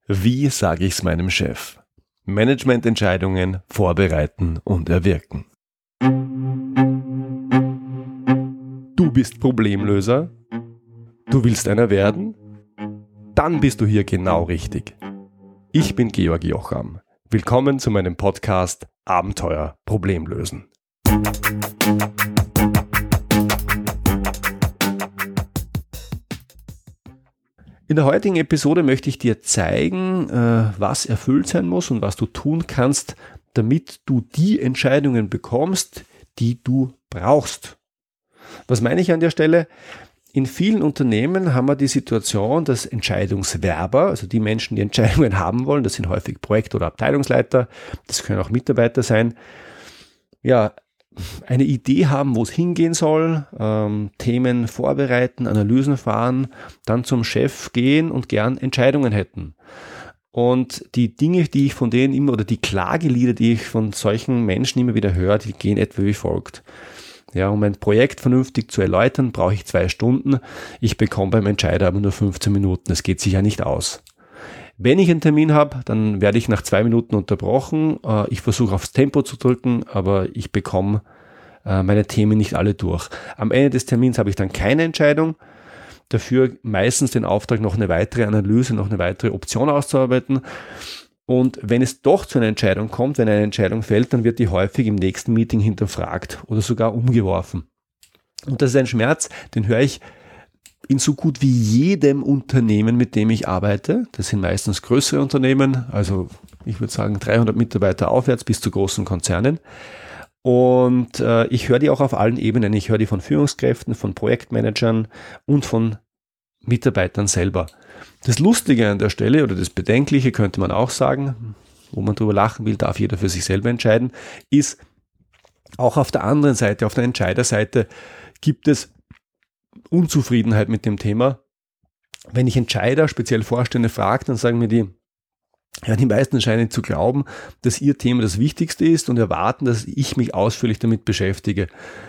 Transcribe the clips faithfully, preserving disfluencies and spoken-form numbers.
Wie sage ich's meinem Chef? Managemententscheidungen vorbereiten und erwirken. Du bist Problemlöser? Du willst einer werden? Dann bist du hier genau richtig. Ich bin Georg Jocham. Willkommen zu meinem Podcast Abenteuer Problemlösen. In der heutigen Episode möchte ich dir zeigen, was erfüllt sein muss und was du tun kannst, damit du die Entscheidungen bekommst, die du brauchst. Was meine ich an der Stelle? In vielen Unternehmen haben wir die Situation, dass Entscheidungswerber, also die Menschen, die Entscheidungen haben wollen, das sind häufig Projekt- oder Abteilungsleiter, das können auch Mitarbeiter sein, ja, eine Idee haben, wo es hingehen soll, ähm, Themen vorbereiten, Analysen fahren, dann zum Chef gehen und gern Entscheidungen hätten. Und die Dinge, die ich von denen immer, oder die Klagelieder, die ich von solchen Menschen immer wieder höre, die gehen etwa wie folgt. Ja, um ein Projekt vernünftig zu erläutern, brauche ich zwei Stunden. Ich bekomme beim Entscheider aber nur fünfzehn Minuten. Das geht sicher nicht aus. Wenn ich einen Termin habe, dann werde ich nach zwei Minuten unterbrochen. Ich versuche aufs Tempo zu drücken, aber ich bekomme meine Themen nicht alle durch. Am Ende des Termins habe ich dann keine Entscheidung. Dafür meistens den Auftrag, noch eine weitere Analyse, noch eine weitere Option auszuarbeiten. Und wenn es doch zu einer Entscheidung kommt, wenn eine Entscheidung fällt, dann wird die häufig im nächsten Meeting hinterfragt oder sogar umgeworfen. Und das ist ein Schmerz, den höre ich in so gut wie jedem Unternehmen, mit dem ich arbeite. Das sind meistens größere Unternehmen, also ich würde sagen dreihundert Mitarbeiter aufwärts bis zu großen Konzernen. Und äh, ich höre die auch auf allen Ebenen. Ich höre die von Führungskräften, von Projektmanagern und von Mitarbeitern selber. Das Lustige an der Stelle oder das Bedenkliche könnte man auch sagen, wo man drüber lachen will, darf jeder für sich selber entscheiden, ist auch auf der anderen Seite, auf der Entscheiderseite gibt es Unzufriedenheit mit dem Thema. Wenn ich Entscheider, speziell Vorstände frage, dann sagen mir die, ja, die meisten scheinen zu glauben, dass ihr Thema das Wichtigste ist und erwarten, dass ich mich ausführlich damit beschäftige.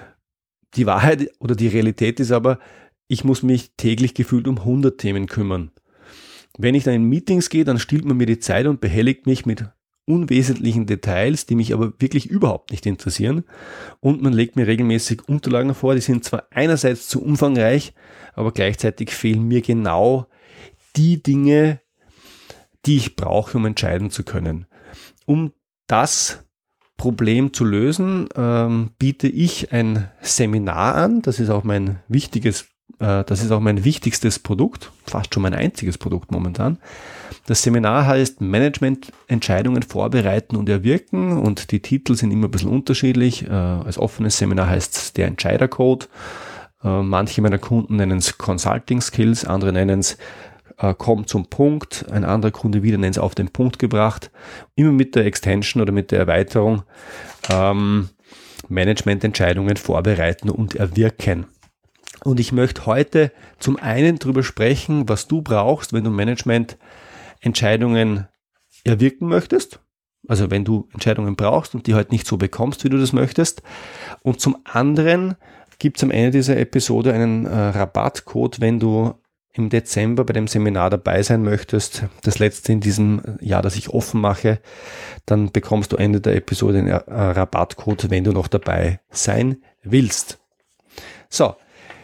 Die Wahrheit oder die Realität ist aber, ich muss mich täglich gefühlt um hundert Themen kümmern. Wenn ich dann in Meetings gehe, dann stiehlt man mir die Zeit und behelligt mich mit unwesentlichen Details, die mich aber wirklich überhaupt nicht interessieren. Und man legt mir regelmäßig Unterlagen vor, die sind zwar einerseits zu umfangreich, aber gleichzeitig fehlen mir genau die Dinge, die ich brauche, um entscheiden zu können. Um das Problem zu lösen, ähm, biete ich ein Seminar an. Das ist auch mein wichtiges, äh, das ist auch mein wichtigstes Produkt, fast schon mein einziges Produkt momentan. Das Seminar heißt Management-Entscheidungen vorbereiten und erwirken und die Titel sind immer ein bisschen unterschiedlich. Äh, als offenes Seminar heißt es der Entscheidercode. Äh, manche meiner Kunden nennen es Consulting Skills, andere nennen es Komm zum Punkt, ein anderer Kunde wieder nennt es auf den Punkt gebracht, immer mit der Extension oder mit der Erweiterung ähm, Managemententscheidungen vorbereiten und erwirken. Und ich möchte heute zum einen darüber sprechen, was du brauchst, wenn du Managemententscheidungen erwirken möchtest, also wenn du Entscheidungen brauchst und die heute nicht so bekommst, wie du das möchtest. Und zum anderen gibt es am Ende dieser Episode einen äh, Rabattcode, wenn du im Dezember bei dem Seminar dabei sein möchtest, das letzte in diesem Jahr, das ich offen mache, dann bekommst du Ende der Episode einen Rabattcode, wenn du noch dabei sein willst. So,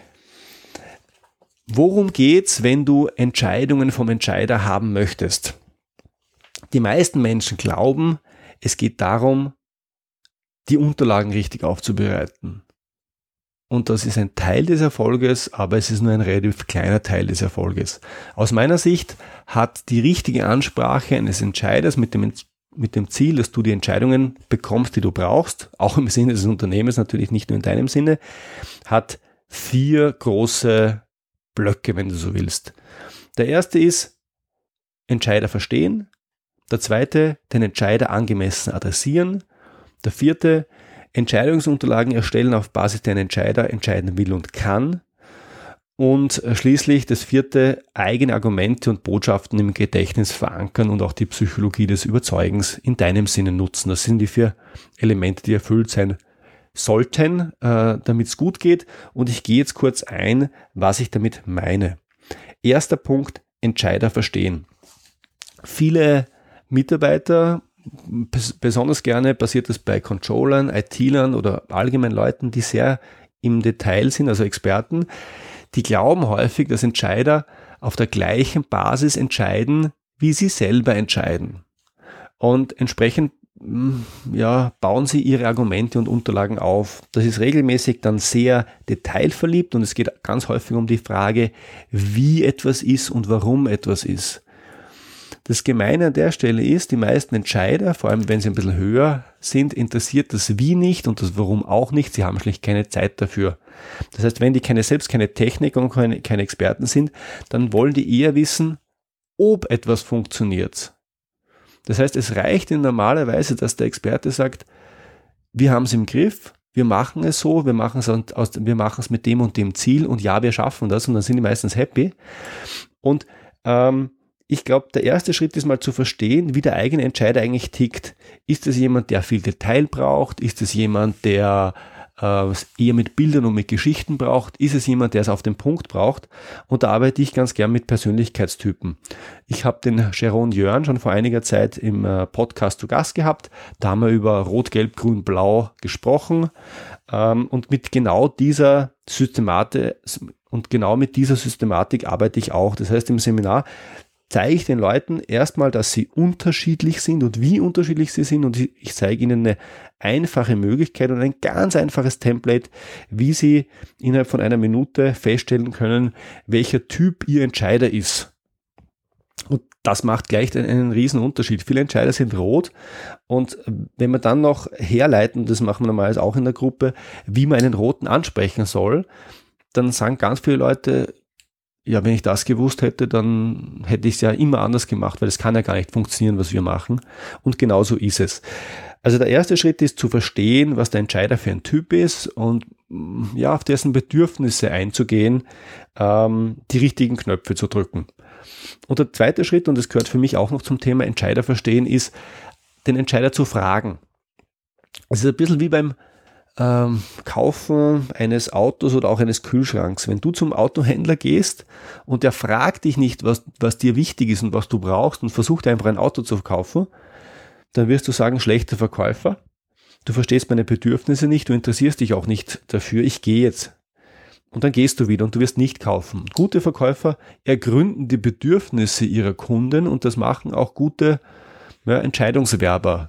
worum geht's, wenn du Entscheidungen vom Entscheider haben möchtest? Die meisten Menschen glauben, es geht darum, die Unterlagen richtig aufzubereiten. Und das ist ein Teil des Erfolges, aber es ist nur ein relativ kleiner Teil des Erfolges. Aus meiner Sicht hat die richtige Ansprache eines Entscheiders mit dem, mit dem Ziel, dass du die Entscheidungen bekommst, die du brauchst, auch im Sinne des Unternehmens, natürlich nicht nur in deinem Sinne, hat vier große Blöcke, wenn du so willst. Der erste ist Entscheider verstehen. Der zweite, den Entscheider angemessen adressieren. Der vierte, Entscheidungsunterlagen erstellen, auf Basis der ein Entscheider entscheiden will und kann. Und schließlich das vierte, eigene Argumente und Botschaften im Gedächtnis verankern und auch die Psychologie des Überzeugens in deinem Sinne nutzen. Das sind die vier Elemente, die erfüllt sein sollten, äh, damit es gut geht. Und ich gehe jetzt kurz ein, was ich damit meine. Erster Punkt, Entscheider verstehen. Viele Mitarbeiter, besonders gerne passiert das bei Controllern, I T-Lern oder allgemein Leuten, die sehr im Detail sind, also Experten, die glauben häufig, dass Entscheider auf der gleichen Basis entscheiden, wie sie selber entscheiden. Und entsprechend ja, bauen sie ihre Argumente und Unterlagen auf. Das ist regelmäßig dann sehr detailverliebt und es geht ganz häufig um die Frage, wie etwas ist und warum etwas ist. Das Gemeine an der Stelle ist, die meisten Entscheider, vor allem wenn sie ein bisschen höher sind, interessiert das Wie nicht und das Warum auch nicht. Sie haben schlicht keine Zeit dafür. Das heißt, wenn die keine, selbst keine Techniker und keine, keine Experten sind, dann wollen die eher wissen, ob etwas funktioniert. Das heißt, es reicht ihnen normalerweise, dass der Experte sagt, wir haben es im Griff, wir machen es so, wir machen es, aus, wir machen es mit dem und dem Ziel und ja, wir schaffen das und dann sind die meistens happy. Und ähm, ich glaube, der erste Schritt ist mal zu verstehen, wie der eigene Entscheider eigentlich tickt. Ist es jemand, der viel Detail braucht? Ist es jemand, der äh, eher mit Bildern und mit Geschichten braucht? Ist es jemand, der es auf den Punkt braucht? Und da arbeite ich ganz gern mit Persönlichkeitstypen. Ich habe den Jeroen Jörn schon vor einiger Zeit im äh, Podcast zu Gast gehabt. Da haben wir über Rot, Gelb, Grün, Blau gesprochen. Ähm, und mit genau dieser Systematik und genau mit dieser Systematik arbeite ich auch. Das heißt, im Seminar zeige ich den Leuten erstmal, dass sie unterschiedlich sind und wie unterschiedlich sie sind und ich zeige ihnen eine einfache Möglichkeit und ein ganz einfaches Template, wie sie innerhalb von einer Minute feststellen können, welcher Typ ihr Entscheider ist. Und das macht gleich einen riesen Unterschied. Viele Entscheider sind rot und wenn wir dann noch herleiten, das machen wir normalerweise auch in der Gruppe, wie man einen Roten ansprechen soll, dann sagen ganz viele Leute, ja, wenn ich das gewusst hätte, dann hätte ich es ja immer anders gemacht, weil es kann ja gar nicht funktionieren, was wir machen. Und genau so ist es. Also der erste Schritt ist zu verstehen, was der Entscheider für ein Typ ist und ja, auf dessen Bedürfnisse einzugehen, ähm, die richtigen Knöpfe zu drücken. Und der zweite Schritt, und das gehört für mich auch noch zum Thema Entscheider verstehen, ist, den Entscheider zu fragen. Es ist ein bisschen wie beim Ähm, Kaufen eines Autos oder auch eines Kühlschranks. Wenn du zum Autohändler gehst und der fragt dich nicht, was, was dir wichtig ist und was du brauchst und versucht einfach ein Auto zu kaufen, dann wirst du sagen, schlechter Verkäufer. Du verstehst meine Bedürfnisse nicht, du interessierst dich auch nicht dafür, ich gehe jetzt. Und dann gehst du wieder und du wirst nicht kaufen. Gute Verkäufer ergründen die Bedürfnisse ihrer Kunden und das machen auch gute ja, Entscheidungswerber.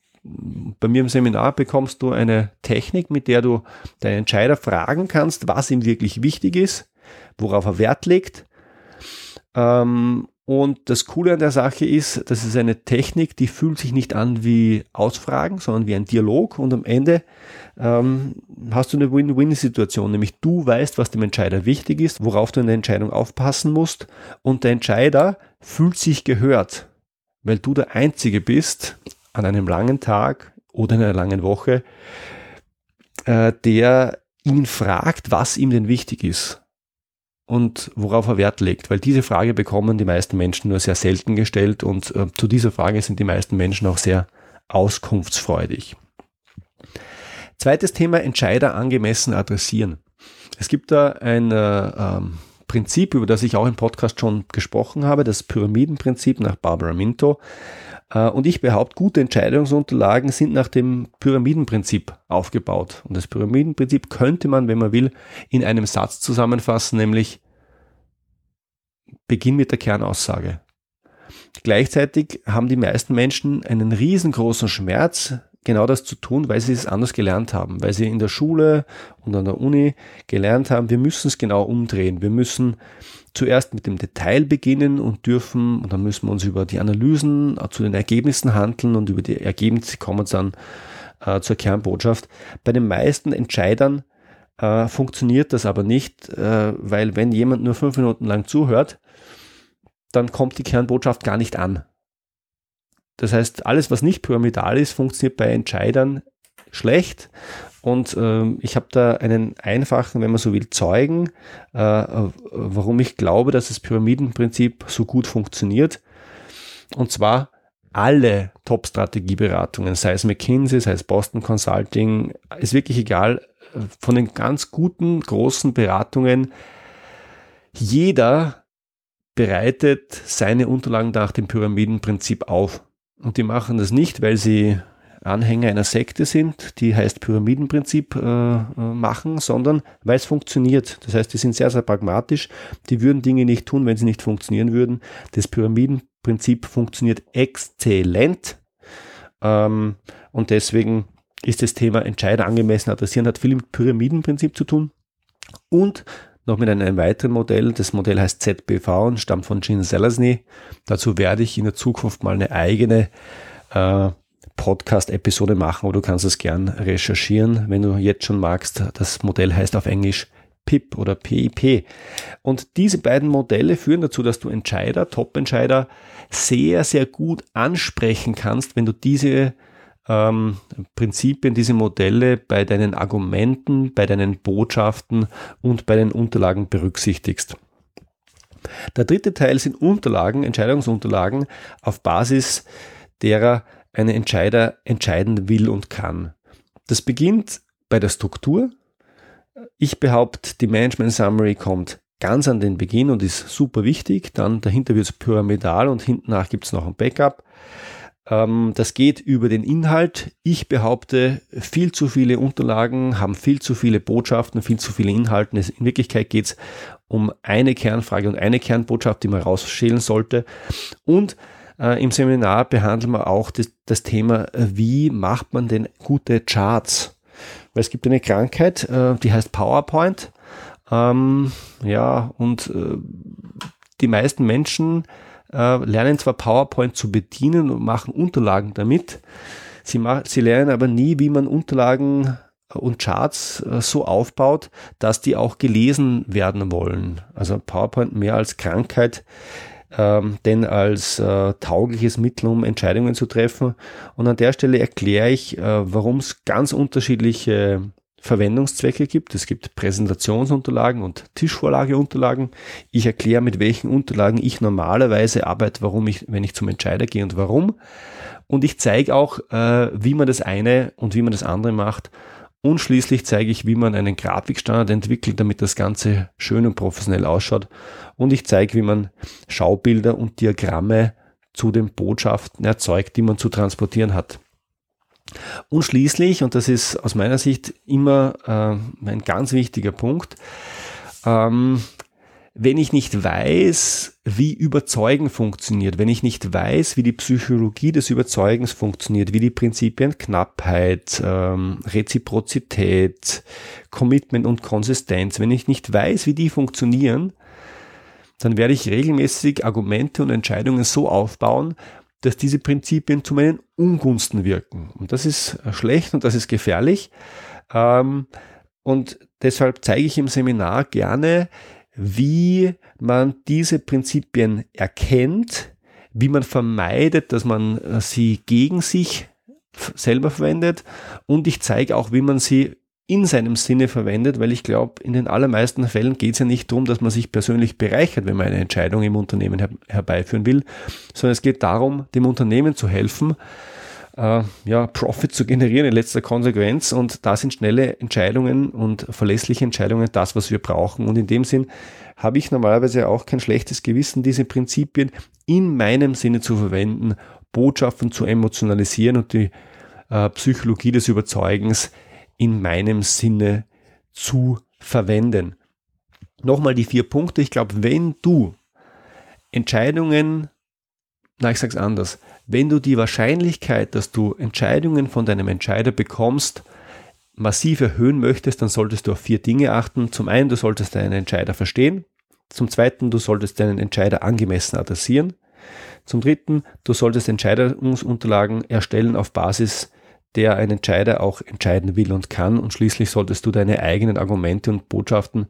Bei mir im Seminar bekommst du eine Technik, mit der du deinen Entscheider fragen kannst, was ihm wirklich wichtig ist, worauf er Wert legt. Und das Coole an der Sache ist, das ist eine Technik, die fühlt sich nicht an wie Ausfragen, sondern wie ein Dialog und am Ende ähm, hast du eine Win-Win-Situation, nämlich du weißt, was dem Entscheider wichtig ist, worauf du in der Entscheidung aufpassen musst und der Entscheider fühlt sich gehört, weil du der Einzige bist, an einem langen Tag oder in einer langen Woche, äh, der ihn fragt, was ihm denn wichtig ist und worauf er Wert legt. Weil diese Frage bekommen die meisten Menschen nur sehr selten gestellt und äh, zu dieser Frage sind die meisten Menschen auch sehr auskunftsfreudig. Zweites Thema, Entscheider angemessen adressieren. Es gibt da ein äh, ähm, Prinzip, über das ich auch im Podcast schon gesprochen habe, das Pyramidenprinzip nach Barbara Minto. Und ich behaupte, gute Entscheidungsunterlagen sind nach dem Pyramidenprinzip aufgebaut. Und das Pyramidenprinzip könnte man, wenn man will, in einem Satz zusammenfassen, nämlich Beginn mit der Kernaussage. Gleichzeitig haben die meisten Menschen einen riesengroßen Schmerz, genau das zu tun, weil sie es anders gelernt haben, weil sie in der Schule und an der Uni gelernt haben, wir müssen es genau umdrehen. Wir müssen zuerst mit dem Detail beginnen und dürfen, und dann müssen wir uns über die Analysen zu den Ergebnissen handeln und über die Ergebnisse kommen dann äh, zur Kernbotschaft. Bei den meisten Entscheidern äh, funktioniert das aber nicht, äh, weil wenn jemand nur fünf Minuten lang zuhört, dann kommt die Kernbotschaft gar nicht an. Das heißt, alles, was nicht pyramidal ist, funktioniert bei Entscheidern schlecht. Und äh, ich habe da einen einfachen, wenn man so will, Zeugen, äh, warum ich glaube, dass das Pyramidenprinzip so gut funktioniert. Und zwar alle Top-Strategieberatungen, sei es McKinsey, sei es Boston Consulting, ist wirklich egal, von den ganz guten, großen Beratungen, jeder bereitet seine Unterlagen nach dem Pyramidenprinzip auf. Und die machen das nicht, weil sie Anhänger einer Sekte sind, die heißt Pyramidenprinzip äh, machen, sondern weil es funktioniert. Das heißt, die sind sehr, sehr pragmatisch. Die würden Dinge nicht tun, wenn sie nicht funktionieren würden. Das Pyramidenprinzip funktioniert exzellent. Ähm, und deswegen ist das Thema Entscheider angemessen adressieren, hat viel mit Pyramidenprinzip zu tun. Und noch mit einem weiteren Modell. Das Modell heißt Z B V und stammt von Gene Zelazny. Dazu werde ich in der Zukunft mal eine eigene äh, Podcast-Episode machen, oder du kannst es gern recherchieren, wenn du jetzt schon magst. Das Modell heißt auf Englisch P I P oder P I P. Und diese beiden Modelle führen dazu, dass du Entscheider, Top-Entscheider sehr, sehr gut ansprechen kannst, wenn du diese ähm, Prinzipien, diese Modelle bei deinen Argumenten, bei deinen Botschaften und bei den Unterlagen berücksichtigst. Der dritte Teil sind Unterlagen, Entscheidungsunterlagen, auf Basis derer ein Entscheider entscheiden will und kann. Das beginnt bei der Struktur. Ich behaupte, die Management Summary kommt ganz an den Beginn und ist super wichtig. Dann dahinter wird es pyramidal und hinten nach gibt es noch ein Backup. Ähm, das geht über den Inhalt. Ich behaupte, viel zu viele Unterlagen haben viel zu viele Botschaften, viel zu viele Inhalte. In Wirklichkeit geht es um eine Kernfrage und eine Kernbotschaft, die man rausschälen sollte. Und Äh, im Seminar behandeln wir auch das, das Thema, wie macht man denn gute Charts? Weil es gibt eine Krankheit, äh, die heißt PowerPoint. Ähm, ja, und äh, die meisten Menschen äh, lernen zwar PowerPoint zu bedienen und machen Unterlagen damit. Sie, ma- sie lernen aber nie, wie man Unterlagen und Charts äh, so aufbaut, dass die auch gelesen werden wollen. Also PowerPoint mehr als Krankheit Ähm, denn als äh, taugliches Mittel, um Entscheidungen zu treffen. Und an der Stelle erkläre ich, äh, warum es ganz unterschiedliche Verwendungszwecke gibt. Es gibt Präsentationsunterlagen und Tischvorlageunterlagen. Ich erkläre, mit welchen Unterlagen ich normalerweise arbeite, warum ich, wenn ich zum Entscheider gehe und warum. Und ich zeige auch, äh, wie man das eine und wie man das andere macht. Und schließlich zeige ich, wie man einen Grafikstandard entwickelt, damit das Ganze schön und professionell ausschaut. Und ich zeige, wie man Schaubilder und Diagramme zu den Botschaften erzeugt, die man zu transportieren hat. Und schließlich, und das ist aus meiner Sicht immer äh, ein ganz wichtiger Punkt, ähm, wenn ich nicht weiß, wie Überzeugen funktioniert, wenn ich nicht weiß, wie die Psychologie des Überzeugens funktioniert, wie die Prinzipien Knappheit, ähm, Reziprozität, Commitment und Konsistenz, wenn ich nicht weiß, wie die funktionieren, dann werde ich regelmäßig Argumente und Entscheidungen so aufbauen, dass diese Prinzipien zu meinen Ungunsten wirken. Und das ist schlecht und das ist gefährlich. Ähm, und deshalb zeige ich im Seminar gerne, wie man diese Prinzipien erkennt, wie man vermeidet, dass man sie gegen sich selber verwendet, und ich zeige auch, wie man sie in seinem Sinne verwendet, weil ich glaube, in den allermeisten Fällen geht es ja nicht darum, dass man sich persönlich bereichert, wenn man eine Entscheidung im Unternehmen her- herbeiführen will, sondern es geht darum, dem Unternehmen zu helfen, äh, ja, Profit zu generieren in letzter Konsequenz, und da sind schnelle Entscheidungen und verlässliche Entscheidungen das, was wir brauchen, und in dem Sinn habe ich normalerweise auch kein schlechtes Gewissen, diese Prinzipien in meinem Sinne zu verwenden, Botschaften zu emotionalisieren und die äh, Psychologie des Überzeugens in meinem Sinne zu verwenden. Nochmal die vier Punkte. Ich glaube, wenn du Entscheidungen, na ich sage es anders, wenn du die Wahrscheinlichkeit, dass du Entscheidungen von deinem Entscheider bekommst, massiv erhöhen möchtest, dann solltest du auf vier Dinge achten. Zum einen, du solltest deinen Entscheider verstehen. Zum zweiten, du solltest deinen Entscheider angemessen adressieren. Zum dritten, du solltest Entscheidungsunterlagen erstellen auf Basis der ein Entscheider auch entscheiden will und kann. Und schließlich solltest du deine eigenen Argumente und Botschaften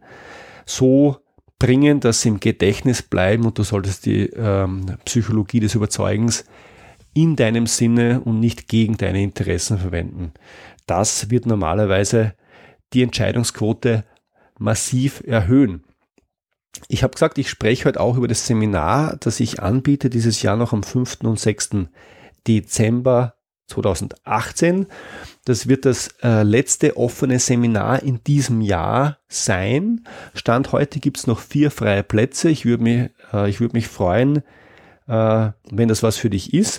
so bringen, dass sie im Gedächtnis bleiben, und du solltest die ähm, Psychologie des Überzeugens in deinem Sinne und nicht gegen deine Interessen verwenden. Das wird normalerweise die Entscheidungsquote massiv erhöhen. Ich habe gesagt, ich spreche heute auch über das Seminar, das ich anbiete, dieses Jahr noch am fünften und sechsten Dezember zweitausendachtzehn. Das wird das äh, letzte offene Seminar in diesem Jahr sein. Stand heute gibt es noch vier freie Plätze. Ich würde mich Äh, ich würde mich freuen, äh, wenn das was für dich ist.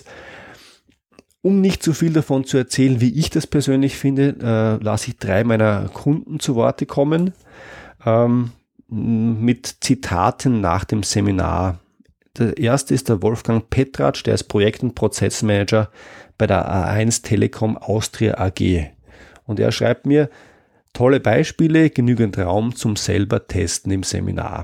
Um nicht zu viel davon zu erzählen, wie ich das persönlich finde, äh, lasse ich drei meiner Kunden zu Worte kommen, ähm, mit Zitaten nach dem Seminar. Der erste ist der Wolfgang Petratsch, der ist Projekt- und Prozessmanager bei der A eins Telekom Austria A G. Und er schreibt mir, tolle Beispiele, genügend Raum zum selber testen im Seminar.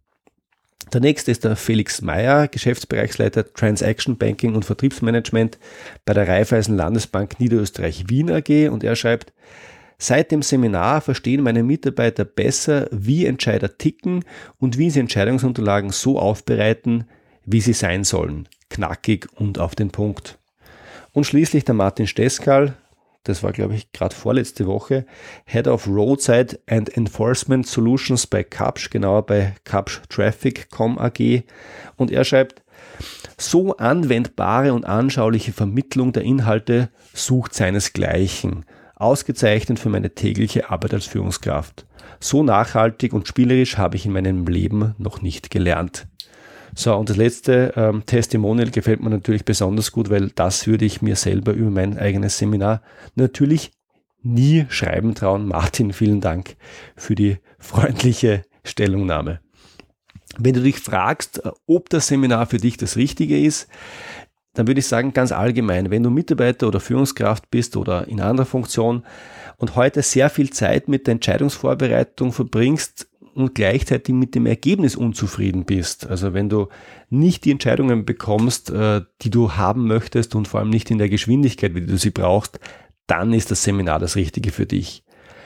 Der nächste ist der Felix Meyer, Geschäftsbereichsleiter Transaction Banking und Vertriebsmanagement bei der Raiffeisen Landesbank Niederösterreich-Wien A G. Und er schreibt, seit dem Seminar verstehen meine Mitarbeiter besser, wie Entscheider ticken und wie sie Entscheidungsunterlagen so aufbereiten, wie sie sein sollen. Knackig und auf den Punkt. Und schließlich der Martin Steskal, das war glaube ich gerade vorletzte Woche, Head of Roadside and Enforcement Solutions bei Kapsch, genauer bei Kapsch Traffic Punkt com A G. Und er schreibt, so anwendbare und anschauliche Vermittlung der Inhalte sucht seinesgleichen. Ausgezeichnet für meine tägliche Arbeit als Führungskraft. So nachhaltig und spielerisch habe ich in meinem Leben noch nicht gelernt. So, und das letzte ähm, Testimonial gefällt mir natürlich besonders gut, weil das würde ich mir selber über mein eigenes Seminar natürlich nie schreiben trauen. Martin, vielen Dank für die freundliche Stellungnahme. Wenn du dich fragst, ob das Seminar für dich das Richtige ist, dann würde ich sagen, ganz allgemein, wenn du Mitarbeiter oder Führungskraft bist oder in anderer Funktion und heute sehr viel Zeit mit der Entscheidungsvorbereitung verbringst und gleichzeitig mit dem Ergebnis unzufrieden bist, also wenn du nicht die Entscheidungen bekommst, die du haben möchtest und vor allem nicht in der Geschwindigkeit, wie du sie brauchst, dann ist das Seminar das Richtige für dich.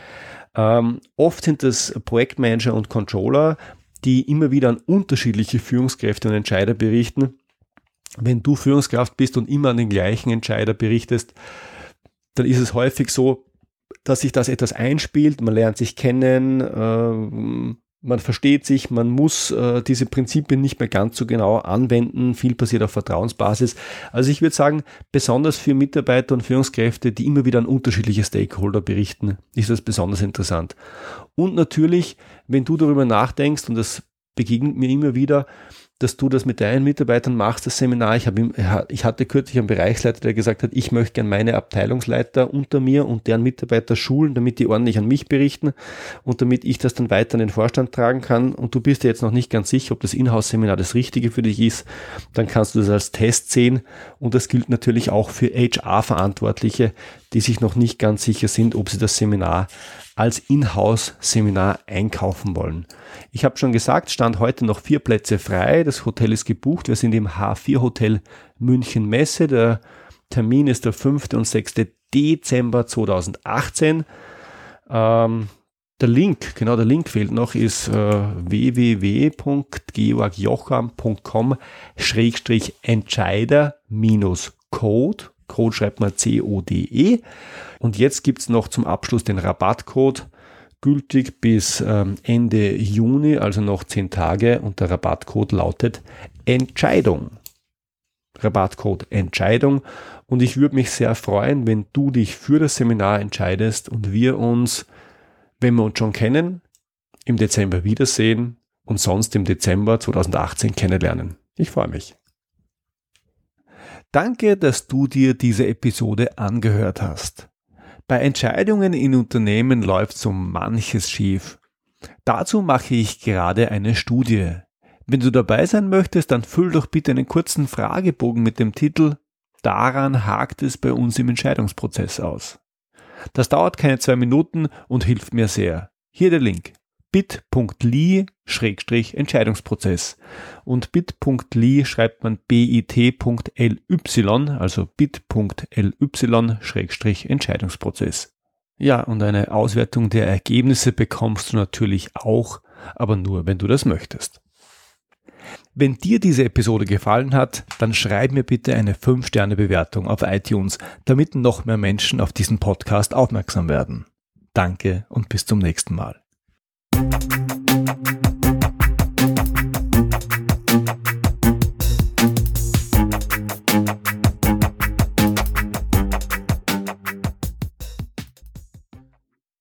Ähm, oft sind das Projektmanager und Controller, die immer wieder an unterschiedliche Führungskräfte und Entscheider berichten. Wenn du Führungskraft bist und immer an den gleichen Entscheider berichtest, dann ist es häufig so, dass sich das etwas einspielt, man lernt sich kennen, äh, man versteht sich, man muss äh, diese Prinzipien nicht mehr ganz so genau anwenden, viel passiert auf Vertrauensbasis. Also ich würde sagen, besonders für Mitarbeiter und Führungskräfte, die immer wieder an unterschiedliche Stakeholder berichten, ist das besonders interessant. Und natürlich, wenn du darüber nachdenkst, und das begegnet mir immer wieder, dass du das mit deinen Mitarbeitern machst, das Seminar. Ich, habe, ich hatte kürzlich einen Bereichsleiter, der gesagt hat, ich möchte gerne meine Abteilungsleiter unter mir und deren Mitarbeiter schulen, damit die ordentlich an mich berichten und damit ich das dann weiter an den Vorstand tragen kann. Und du bist dir jetzt noch nicht ganz sicher, ob das Inhouse-Seminar das Richtige für dich ist. Dann kannst du das als Test sehen. Und das gilt natürlich auch für H R-Verantwortliche, die sich noch nicht ganz sicher sind, ob sie das Seminar als Inhouse-Seminar einkaufen wollen. Ich habe schon gesagt, stand heute noch vier Plätze frei. Das Hotel ist gebucht. Wir sind im H vier Hotel München Messe. Der Termin ist der fünfte und sechste Dezember zweitausendachtzehn. Ähm, der Link, genau der Link fehlt noch, ist äh, w w w punkt georg jocham punkt com schrägstrich Entscheider minus Code. Code schreibt man C O D E. Und jetzt gibt es noch zum Abschluss den Rabattcode, gültig bis ähm, Ende Juni, also noch zehn Tage. Und der Rabattcode lautet Entscheidung. Rabattcode Entscheidung. Und ich würde mich sehr freuen, wenn du dich für das Seminar entscheidest und wir uns, wenn wir uns schon kennen, im Dezember wiedersehen und sonst im Dezember zweitausendachtzehn kennenlernen. Ich freue mich. Danke, dass du dir diese Episode angehört hast. Bei Entscheidungen in Unternehmen läuft so manches schief. Dazu mache ich gerade eine Studie. Wenn du dabei sein möchtest, dann füll doch bitte einen kurzen Fragebogen mit dem Titel "Daran hakt es bei uns im Entscheidungsprozess" aus. Das dauert keine zwei Minuten und hilft mir sehr. Hier der Link: bit punkt l y schrägstrich Entscheidungsprozess. Und bit punkt l y schreibt man bit punkt l y, also bit punkt l y schrägstrich Entscheidungsprozess. Ja, und eine Auswertung der Ergebnisse bekommst du natürlich auch, aber nur, wenn du das möchtest. Wenn dir diese Episode gefallen hat, dann schreib mir bitte eine fünf Sterne Bewertung auf iTunes, damit noch mehr Menschen auf diesen Podcast aufmerksam werden. Danke und bis zum nächsten Mal.